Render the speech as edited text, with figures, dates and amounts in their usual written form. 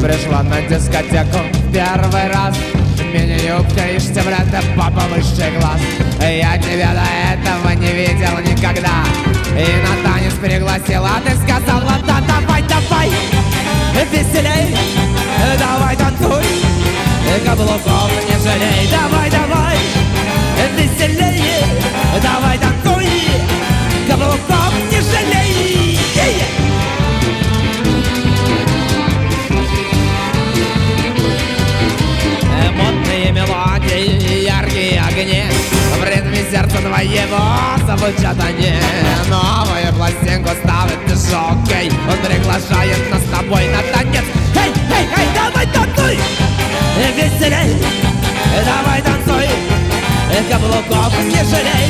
пришла на дискотеку в первый раз. Мини-юбка и штиблеты по повыше глаз. Я тебя до этого не видел никогда. И на танец пригласила, ты сказала: да, давай, давай, веселей, давай танцуй, каблуков не жалей. Давай, давай, веселей, давай танцуй, каблуков не жалей. Модные мелодии, яркие огни, в ритме сердца твоего звучат они. Новую пластинку ставит жокей, он приглашает нас с тобой на танец. Эй, эй, эй, давай танцуй, веселей, давай танцуй, каблуков не жалей.